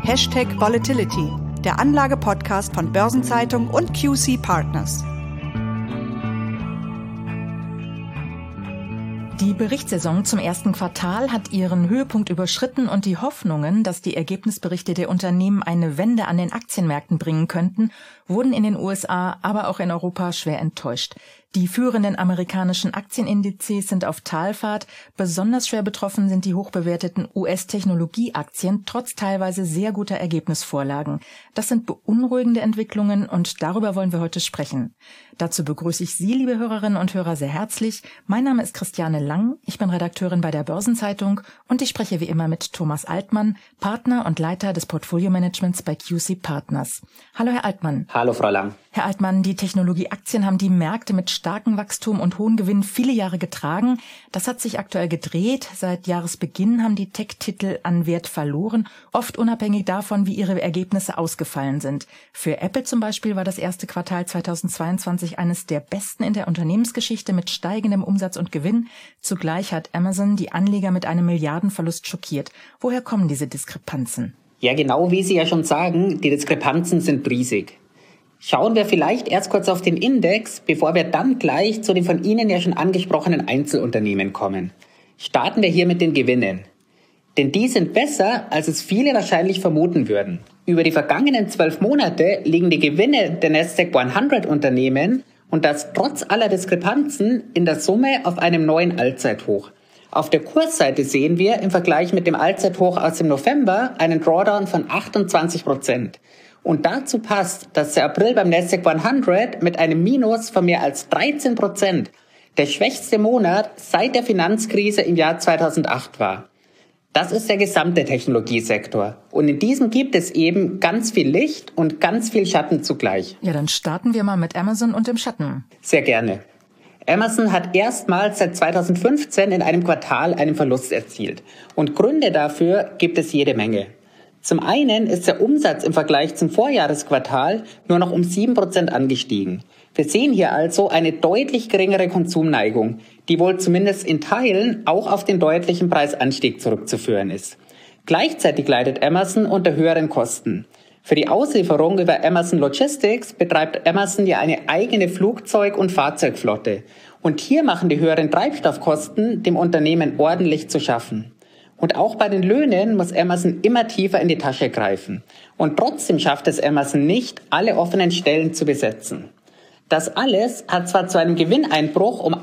#Volatility, der Anlage-Podcast von Börsenzeitung und QC Partners. Die Berichtssaison zum ersten Quartal hat ihren Höhepunkt überschritten und die Hoffnungen, dass die Ergebnisberichte der Unternehmen eine Wende an den Aktienmärkten bringen könnten, wurden in den USA, aber auch in Europa schwer enttäuscht. Die führenden amerikanischen Aktienindizes sind auf Talfahrt. Besonders schwer betroffen sind die hochbewerteten US-Technologieaktien, trotz teilweise sehr guter Ergebnisvorlagen. Das sind beunruhigende Entwicklungen und darüber wollen wir heute sprechen. Dazu begrüße ich Sie, liebe Hörerinnen und Hörer, sehr herzlich. Mein Name ist Christiane Lang, ich bin Redakteurin bei der Börsenzeitung und ich spreche wie immer mit Thomas Altmann, Partner und Leiter des Portfolio-Managements bei QC Partners. Hallo, Herr Altmann. Hallo, Frau Lang. Herr Altmann, die Technologieaktien haben die Märkte mit starkem Wachstum und hohen Gewinnen viele Jahre getragen. Das hat sich aktuell gedreht. Seit Jahresbeginn haben die Tech-Titel an Wert verloren, oft unabhängig davon, wie ihre Ergebnisse ausgefallen sind. Für Apple zum Beispiel war das erste Quartal 2022 eines der besten in der Unternehmensgeschichte mit steigendem Umsatz und Gewinn. Zugleich hat Amazon die Anleger mit einem Milliardenverlust schockiert. Woher kommen diese Diskrepanzen? Ja, genau wie Sie ja schon sagen, die Diskrepanzen sind riesig. Schauen wir vielleicht erst kurz auf den Index, bevor wir dann gleich zu den von Ihnen ja schon angesprochenen Einzelunternehmen kommen. Starten wir hier mit den Gewinnen. Denn die sind besser, als es viele wahrscheinlich vermuten würden. Über die vergangenen 12 Monate liegen die Gewinne der Nasdaq 100 Unternehmen und das trotz aller Diskrepanzen in der Summe auf einem neuen Allzeithoch. Auf der Kursseite sehen wir im Vergleich mit dem Allzeithoch aus dem November einen Drawdown von 28%. Und dazu passt, dass der April beim Nasdaq 100 mit einem Minus von mehr als 13% der schwächste Monat seit der Finanzkrise im Jahr 2008 war. Das ist der gesamte Technologiesektor. Und in diesem gibt es eben ganz viel Licht und ganz viel Schatten zugleich. Ja, dann starten wir mal mit Amazon und dem Schatten. Sehr gerne. Amazon hat erstmals seit 2015 in einem Quartal einen Verlust erzielt. Und Gründe dafür gibt es jede Menge. Zum einen ist der Umsatz im Vergleich zum Vorjahresquartal nur noch um 7% angestiegen. Wir sehen hier also eine deutlich geringere Konsumneigung, die wohl zumindest in Teilen auch auf den deutlichen Preisanstieg zurückzuführen ist. Gleichzeitig leidet Amazon unter höheren Kosten. Für die Auslieferung über Amazon Logistics betreibt Amazon ja eine eigene Flugzeug- und Fahrzeugflotte. Und hier machen die höheren Treibstoffkosten dem Unternehmen ordentlich zu schaffen. Und auch bei den Löhnen muss Amazon immer tiefer in die Tasche greifen. Und trotzdem schafft es Amazon nicht, alle offenen Stellen zu besetzen. Das alles hat zwar zu einem Gewinneinbruch um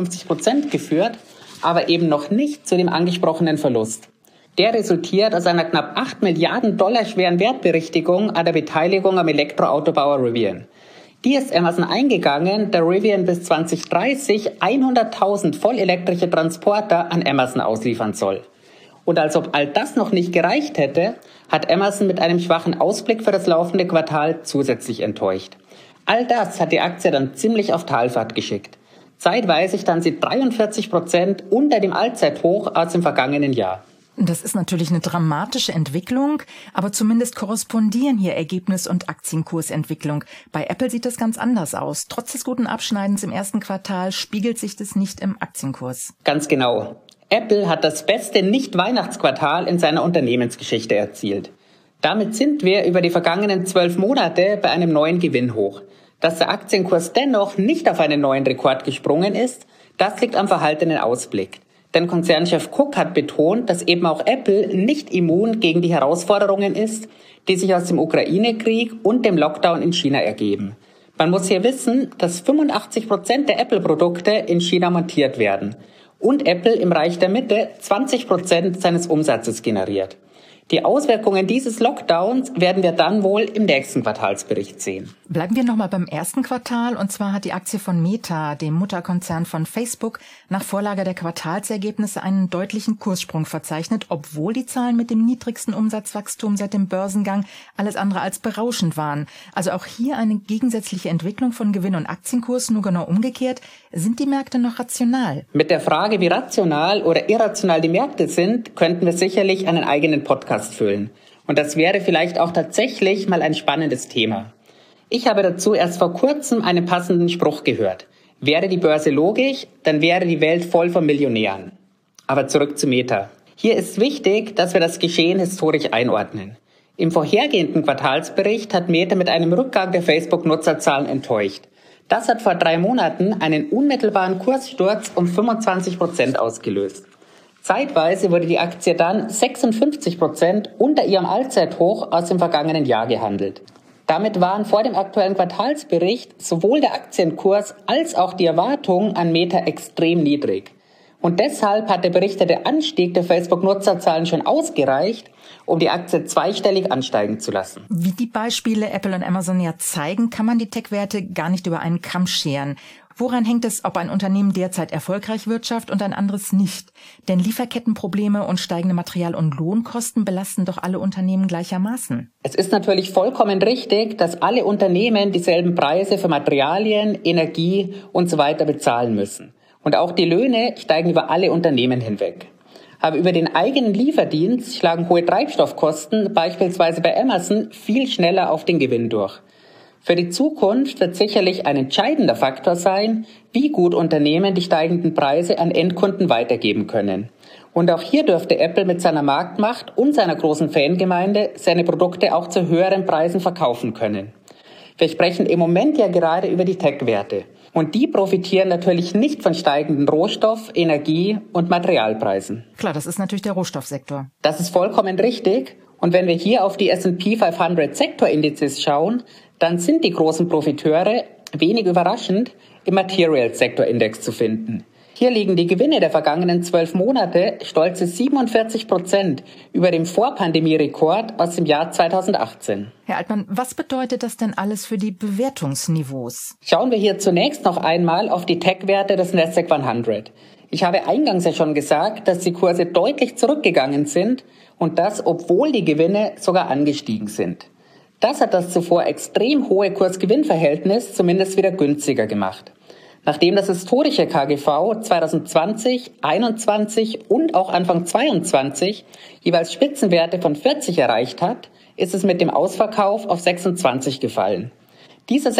58% geführt, aber eben noch nicht zu dem angesprochenen Verlust. Der resultiert aus einer knapp $8 Milliarden schweren Wertberichtigung an der Beteiligung am Elektroautobauer Rivian. Die ist Amazon eingegangen, da Rivian bis 2030 100.000 vollelektrische Transporter an Amazon ausliefern soll. Und als ob all das noch nicht gereicht hätte, hat Amazon mit einem schwachen Ausblick für das laufende Quartal zusätzlich enttäuscht. All das hat die Aktie dann ziemlich auf Talfahrt geschickt. Zeitweise stand sie 43% unter dem Allzeithoch aus dem vergangenen Jahr. Das ist natürlich eine dramatische Entwicklung, aber zumindest korrespondieren hier Ergebnis- und Aktienkursentwicklung. Bei Apple sieht das ganz anders aus. Trotz des guten Abschneidens im ersten Quartal spiegelt sich das nicht im Aktienkurs. Ganz genau. Apple hat das beste Nicht-Weihnachtsquartal in seiner Unternehmensgeschichte erzielt. Damit sind wir über die vergangenen 12 Monate bei einem neuen Gewinnhoch. Dass der Aktienkurs dennoch nicht auf einen neuen Rekord gesprungen ist, das liegt am verhaltenen Ausblick. Denn Konzernchef Cook hat betont, dass eben auch Apple nicht immun gegen die Herausforderungen ist, die sich aus dem Ukraine-Krieg und dem Lockdown in China ergeben. Man muss hier wissen, dass 85% der Apple-Produkte in China montiert werden und Apple im Reich der Mitte 20% seines Umsatzes generiert. Die Auswirkungen dieses Lockdowns werden wir dann wohl im nächsten Quartalsbericht sehen. Bleiben wir nochmal beim ersten Quartal. Und zwar hat die Aktie von Meta, dem Mutterkonzern von Facebook, nach Vorlage der Quartalsergebnisse einen deutlichen Kurssprung verzeichnet, obwohl die Zahlen mit dem niedrigsten Umsatzwachstum seit dem Börsengang alles andere als berauschend waren. Also auch hier eine gegensätzliche Entwicklung von Gewinn- und Aktienkurs, nur genau umgekehrt. Sind die Märkte noch rational? Mit der Frage, wie rational oder irrational die Märkte sind, könnten wir sicherlich einen eigenen Podcast füllen. Und das wäre vielleicht auch tatsächlich mal ein spannendes Thema. Ich habe dazu erst vor kurzem einen passenden Spruch gehört. Wäre die Börse logisch, dann wäre die Welt voll von Millionären. Aber zurück zu Meta. Hier ist wichtig, dass wir das Geschehen historisch einordnen. Im vorhergehenden Quartalsbericht hat Meta mit einem Rückgang der Facebook-Nutzerzahlen enttäuscht. Das hat vor 3 Monaten einen unmittelbaren Kurssturz um 25% ausgelöst. Zeitweise wurde die Aktie dann 56% unter ihrem Allzeithoch aus dem vergangenen Jahr gehandelt. Damit waren vor dem aktuellen Quartalsbericht sowohl der Aktienkurs als auch die Erwartungen an Meta extrem niedrig. Und deshalb hat der berichtete Anstieg der Facebook-Nutzerzahlen schon ausgereicht, um die Aktie zweistellig ansteigen zu lassen. Wie die Beispiele Apple und Amazon ja zeigen, kann man die Tech-Werte gar nicht über einen Kamm scheren. Woran hängt es, ob ein Unternehmen derzeit erfolgreich wirtschaftet und ein anderes nicht? Denn Lieferkettenprobleme und steigende Material- und Lohnkosten belasten doch alle Unternehmen gleichermaßen. Es ist natürlich vollkommen richtig, dass alle Unternehmen dieselben Preise für Materialien, Energie und so weiter bezahlen müssen. Und auch die Löhne steigen über alle Unternehmen hinweg. Aber über den eigenen Lieferdienst schlagen hohe Treibstoffkosten, beispielsweise bei Amazon, viel schneller auf den Gewinn durch. Für die Zukunft wird sicherlich ein entscheidender Faktor sein, wie gut Unternehmen die steigenden Preise an Endkunden weitergeben können. Und auch hier dürfte Apple mit seiner Marktmacht und seiner großen Fangemeinde seine Produkte auch zu höheren Preisen verkaufen können. Wir sprechen im Moment ja gerade über die Tech-Werte. Und die profitieren natürlich nicht von steigenden Rohstoff-, Energie- und Materialpreisen. Klar, das ist natürlich der Rohstoffsektor. Das ist vollkommen richtig. Und wenn wir hier auf die S&P 500 Sektorindizes schauen, dann sind die großen Profiteure, wenig überraschend, im Materials-Sektor-Index zu finden. Hier liegen die Gewinne der vergangenen 12 Monate stolze 47% über dem Vorpandemie-Rekord aus dem Jahr 2018. Herr Altmann, was bedeutet das denn alles für die Bewertungsniveaus? Schauen wir hier zunächst noch einmal auf die Tech-Werte des Nasdaq 100. Ich habe eingangs ja schon gesagt, dass die Kurse deutlich zurückgegangen sind und das, obwohl die Gewinne sogar angestiegen sind. Das hat das zuvor extrem hohe Kurs-Gewinn-Verhältnis zumindest wieder günstiger gemacht. Nachdem das historische KGV 2020, 2021 und auch Anfang 2022 jeweils Spitzenwerte von 40 erreicht hat, ist es mit dem Ausverkauf auf 26 gefallen. Dieser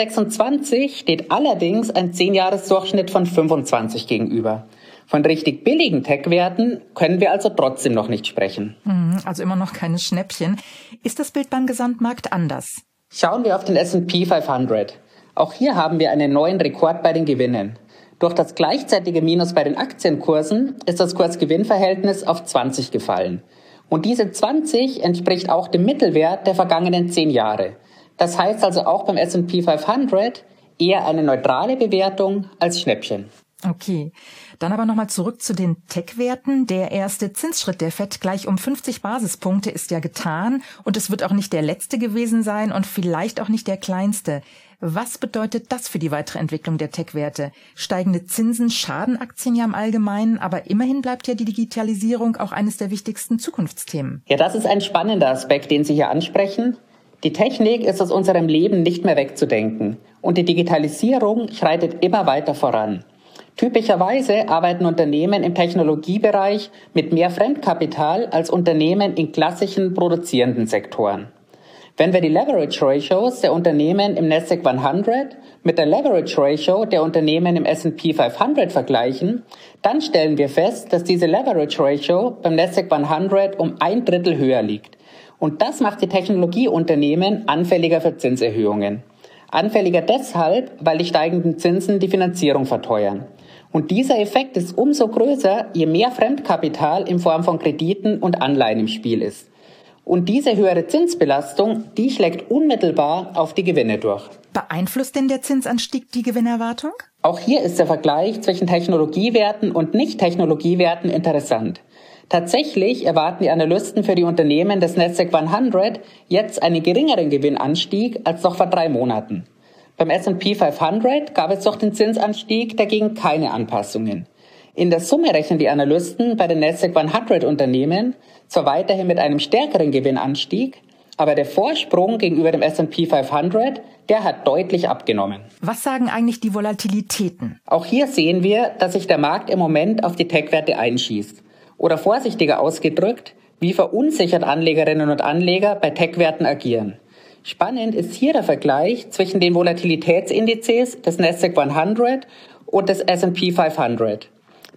26 steht allerdings ein 10-Jahres-Durchschnitt von 25 gegenüber. Von richtig billigen Tech-Werten können wir also trotzdem noch nicht sprechen. Also immer noch keine Schnäppchen. Ist das Bild beim Gesamtmarkt anders? Schauen wir auf den S&P 500. Auch hier haben wir einen neuen Rekord bei den Gewinnen. Durch das gleichzeitige Minus bei den Aktienkursen ist das Kurs-Gewinn-Verhältnis auf 20 gefallen. Und diese 20 entspricht auch dem Mittelwert der vergangenen 10 Jahre. Das heißt also auch beim S&P 500 eher eine neutrale Bewertung als Schnäppchen. Okay, dann aber nochmal zurück zu den Tech-Werten. Der erste Zinsschritt der FED gleich um 50 Basispunkte ist ja getan und es wird auch nicht der letzte gewesen sein und vielleicht auch nicht der kleinste. Was bedeutet das für die weitere Entwicklung der Tech-Werte? Steigende Zinsen schaden Aktien ja im Allgemeinen, aber immerhin bleibt ja die Digitalisierung auch eines der wichtigsten Zukunftsthemen. Ja, das ist ein spannender Aspekt, den Sie hier ansprechen. Die Technik ist aus unserem Leben nicht mehr wegzudenken und die Digitalisierung schreitet immer weiter voran. Typischerweise arbeiten Unternehmen im Technologiebereich mit mehr Fremdkapital als Unternehmen in klassischen produzierenden Sektoren. Wenn wir die Leverage Ratios der Unternehmen im Nasdaq 100 mit der Leverage Ratio der Unternehmen im S&P 500 vergleichen, dann stellen wir fest, dass diese Leverage Ratio beim Nasdaq 100 um 1/3 höher liegt. Und das macht die Technologieunternehmen anfälliger für Zinserhöhungen. Anfälliger deshalb, weil die steigenden Zinsen die Finanzierung verteuern. Und dieser Effekt ist umso größer, je mehr Fremdkapital in Form von Krediten und Anleihen im Spiel ist. Und diese höhere Zinsbelastung, die schlägt unmittelbar auf die Gewinne durch. Beeinflusst denn der Zinsanstieg die Gewinnerwartung? Auch hier ist der Vergleich zwischen Technologiewerten und Nicht-Technologiewerten interessant. Tatsächlich erwarten die Analysten für die Unternehmen des Nasdaq 100 jetzt einen geringeren Gewinnanstieg als noch vor 3 Monaten. Beim S&P 500 gab es durch den Zinsanstieg dagegen keine Anpassungen. In der Summe rechnen die Analysten bei den Nasdaq 100 Unternehmen zwar weiterhin mit einem stärkeren Gewinnanstieg, aber der Vorsprung gegenüber dem S&P 500, der hat deutlich abgenommen. Was sagen eigentlich die Volatilitäten? Auch hier sehen wir, dass sich der Markt im Moment auf die Tech-Werte einschießt. Oder vorsichtiger ausgedrückt, wie verunsichert Anlegerinnen und Anleger bei Tech-Werten agieren. Spannend ist hier der Vergleich zwischen den Volatilitätsindizes des Nasdaq 100 und des S&P 500.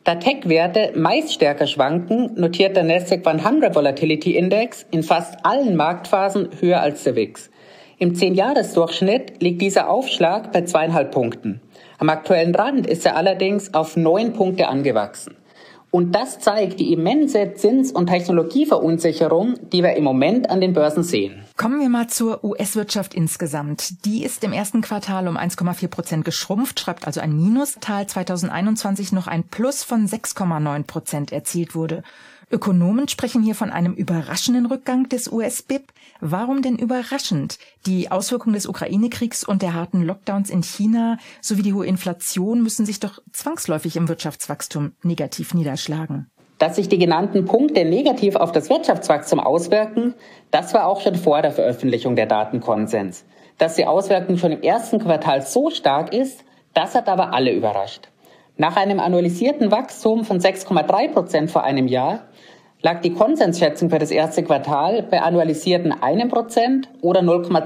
Da Tech-Werte meist stärker schwanken, notiert der Nasdaq 100 Volatility Index in fast allen Marktphasen höher als der VIX. Im 10-Jahres-Durchschnitt liegt dieser Aufschlag bei 2,5 Punkten. Am aktuellen Rand ist er allerdings auf 9 Punkte angewachsen. Und das zeigt die immense Zins- und Technologieverunsicherung, die wir im Moment an den Börsen sehen. Kommen wir mal zur US-Wirtschaft insgesamt. Die ist im ersten Quartal um 1,4% geschrumpft, schreibt also ein Minus. Quartal 2021 noch ein Plus von 6,9% erzielt wurde. Ökonomen sprechen hier von einem überraschenden Rückgang des US-BIP. Warum denn überraschend? Die Auswirkungen des Ukraine-Kriegs und der harten Lockdowns in China sowie die hohe Inflation müssen sich doch zwangsläufig im Wirtschaftswachstum negativ niederschlagen. Dass sich die genannten Punkte negativ auf das Wirtschaftswachstum auswirken, das war auch schon vor der Veröffentlichung der Daten Konsens. Dass die Auswirkung schon im ersten Quartal so stark ist, das hat aber alle überrascht. Nach einem annualisierten Wachstum von 6,3% vor einem Jahr lag die Konsensschätzung für das erste Quartal bei annualisierten 1% oder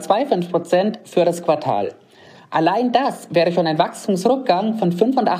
0,25% für das Quartal. Allein das wäre schon ein Wachstumsrückgang von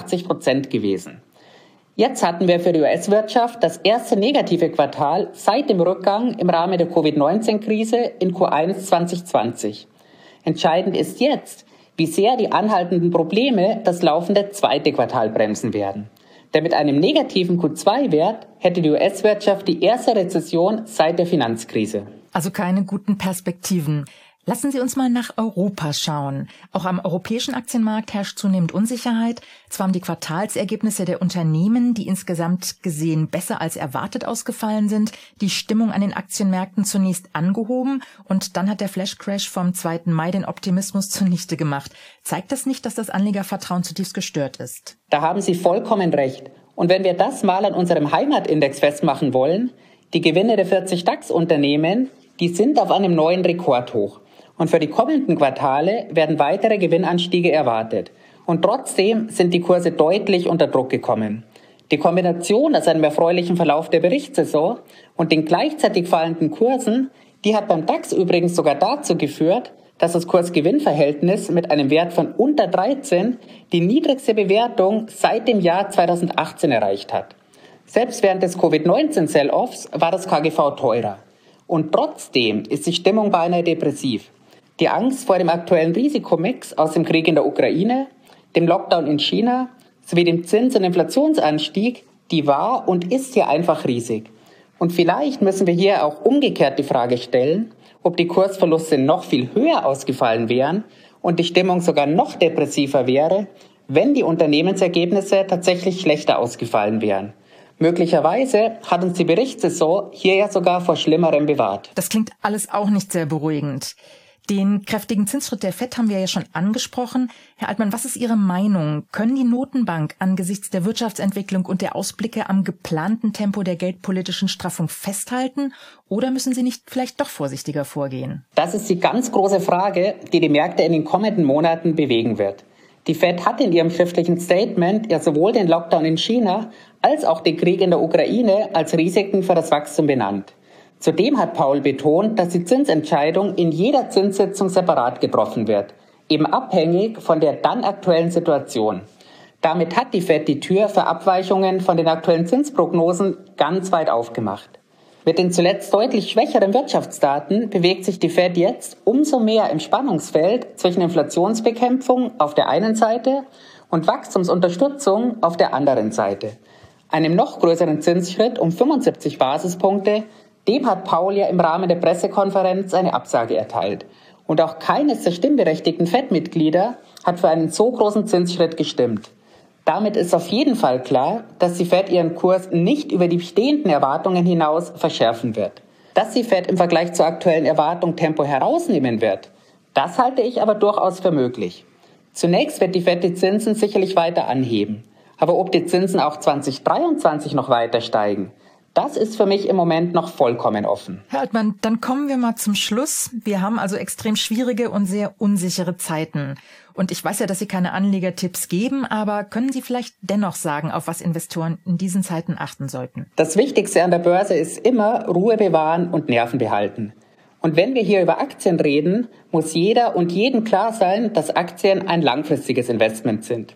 85% gewesen. Jetzt hatten wir für die US-Wirtschaft das erste negative Quartal seit dem Rückgang im Rahmen der Covid-19-Krise in Q1 2020. Entscheidend ist jetzt, wie sehr die anhaltenden Probleme das laufende zweite Quartal bremsen werden. Denn mit einem negativen Q2-Wert hätte die US-Wirtschaft die erste Rezession seit der Finanzkrise. Also keine guten Perspektiven. Lassen Sie uns mal nach Europa schauen. Auch am europäischen Aktienmarkt herrscht zunehmend Unsicherheit. Zwar haben die Quartalsergebnisse der Unternehmen, die insgesamt gesehen besser als erwartet ausgefallen sind, die Stimmung an den Aktienmärkten zunächst angehoben und dann hat der Flashcrash vom 2. Mai den Optimismus zunichte gemacht. Zeigt das nicht, dass das Anlegervertrauen zutiefst gestört ist? Da haben Sie vollkommen recht. Und wenn wir das mal an unserem Heimatindex festmachen wollen, die Gewinne der 40 DAX-Unternehmen, die sind auf einem neuen Rekordhoch. Und für die kommenden Quartale werden weitere Gewinnanstiege erwartet. Und trotzdem sind die Kurse deutlich unter Druck gekommen. Die Kombination aus einem erfreulichen Verlauf der Berichtssaison und den gleichzeitig fallenden Kursen, die hat beim DAX übrigens sogar dazu geführt, dass das Kurs-Gewinn-Verhältnis mit einem Wert von unter 13 die niedrigste Bewertung seit dem Jahr 2018 erreicht hat. Selbst während des Covid-19-Sell-Offs war das KGV teurer. Und trotzdem ist die Stimmung beinahe depressiv. Die Angst vor dem aktuellen Risikomix aus dem Krieg in der Ukraine, dem Lockdown in China sowie dem Zins- und Inflationsanstieg, die war und ist hier einfach riesig. Und vielleicht müssen wir hier auch umgekehrt die Frage stellen, ob die Kursverluste noch viel höher ausgefallen wären und die Stimmung sogar noch depressiver wäre, wenn die Unternehmensergebnisse tatsächlich schlechter ausgefallen wären. Möglicherweise hat uns die Berichtssaison hier ja sogar vor Schlimmerem bewahrt. Das klingt alles auch nicht sehr beruhigend. Den kräftigen Zinsschritt der FED haben wir ja schon angesprochen. Herr Altmann, was ist Ihre Meinung? Können die Notenbank angesichts der Wirtschaftsentwicklung und der Ausblicke am geplanten Tempo der geldpolitischen Straffung festhalten? Oder müssen sie nicht vielleicht doch vorsichtiger vorgehen? Das ist die ganz große Frage, die die Märkte in den kommenden Monaten bewegen wird. Die FED hat in ihrem schriftlichen Statement ja sowohl den Lockdown in China als auch den Krieg in der Ukraine als Risiken für das Wachstum benannt. Zudem hat Powell betont, dass die Zinsentscheidung in jeder Zinssitzung separat getroffen wird, eben abhängig von der dann aktuellen Situation. Damit hat die FED die Tür für Abweichungen von den aktuellen Zinsprognosen ganz weit aufgemacht. Mit den zuletzt deutlich schwächeren Wirtschaftsdaten bewegt sich die FED jetzt umso mehr im Spannungsfeld zwischen Inflationsbekämpfung auf der einen Seite und Wachstumsunterstützung auf der anderen Seite. Einem noch größeren Zinsschritt um 75 Basispunkte, dem hat Powell ja im Rahmen der Pressekonferenz eine Absage erteilt. Und auch keines der stimmberechtigten FED-Mitglieder hat für einen so großen Zinsschritt gestimmt. Damit ist auf jeden Fall klar, dass die FED ihren Kurs nicht über die bestehenden Erwartungen hinaus verschärfen wird. Dass die FED im Vergleich zur aktuellen Erwartung Tempo herausnehmen wird, das halte ich aber durchaus für möglich. Zunächst wird die FED die Zinsen sicherlich weiter anheben. Aber ob die Zinsen auch 2023 noch weiter steigen, das ist für mich im Moment noch vollkommen offen. Herr Altmann, dann kommen wir mal zum Schluss. Wir haben also extrem schwierige und sehr unsichere Zeiten. Und ich weiß ja, dass Sie keine Anlegertipps geben, aber können Sie vielleicht dennoch sagen, auf was Investoren in diesen Zeiten achten sollten? Das Wichtigste an der Börse ist immer Ruhe bewahren und Nerven behalten. Und wenn wir hier über Aktien reden, muss jeder und jedem klar sein, dass Aktien ein langfristiges Investment sind.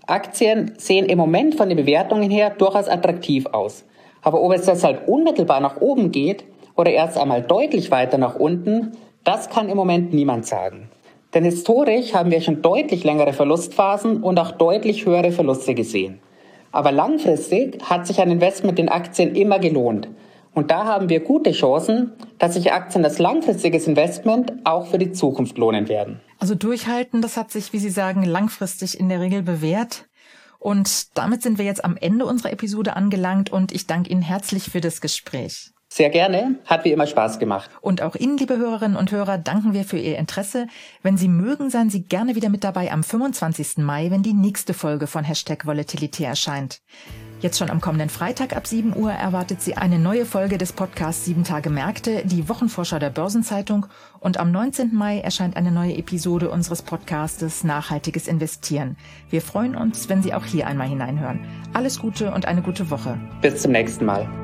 Aktien sehen im Moment von den Bewertungen her durchaus attraktiv aus. Aber ob es deshalb unmittelbar nach oben geht oder erst einmal deutlich weiter nach unten, das kann im Moment niemand sagen. Denn historisch haben wir schon deutlich längere Verlustphasen und auch deutlich höhere Verluste gesehen. Aber langfristig hat sich ein Investment in Aktien immer gelohnt. Und da haben wir gute Chancen, dass sich Aktien als langfristiges Investment auch für die Zukunft lohnen werden. Also durchhalten, das hat sich, wie Sie sagen, langfristig in der Regel bewährt. Und damit sind wir jetzt am Ende unserer Episode angelangt und ich danke Ihnen herzlich für das Gespräch. Sehr gerne, hat wie immer Spaß gemacht. Und auch Ihnen, liebe Hörerinnen und Hörer, danken wir für Ihr Interesse. Wenn Sie mögen, seien Sie gerne wieder mit dabei am 25. Mai, wenn die nächste Folge von #Volatilität erscheint. Jetzt schon am kommenden Freitag ab 7 Uhr erwartet Sie eine neue Folge des Podcasts 7 Tage Märkte, die Wochenvorschau der Börsenzeitung. Und am 19. Mai erscheint eine neue Episode unseres Podcastes Nachhaltiges Investieren. Wir freuen uns, wenn Sie auch hier einmal hineinhören. Alles Gute und eine gute Woche. Bis zum nächsten Mal.